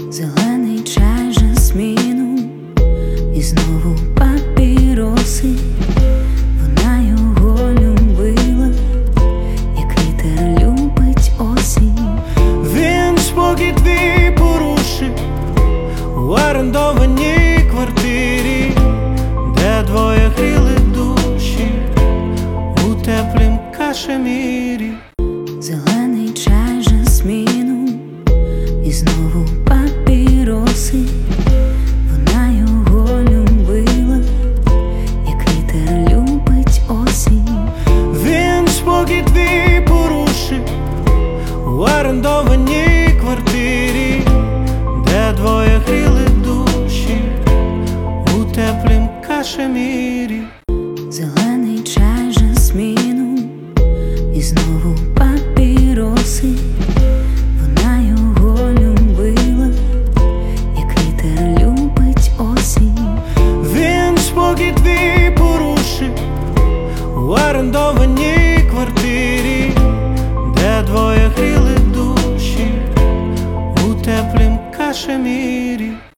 Зелений чай жасміну і знову папіроси. Вона його любила, як вітер любить осінь. Він спокій твій порушив у орендованій квартирі, де двоє гріли душі у теплім кашемірі. Зелений чай жасміну і знову папіроси. Вона його любила, як вітер любить осінь. Він спокій твій порушив у орендованій квартирі, де двоє гріли душі у теплім кашемірі. Зелений чай жасміну і знову папіроси. Вона його любила, як вітер любить осінь. Він спокій твій порушив у орендованій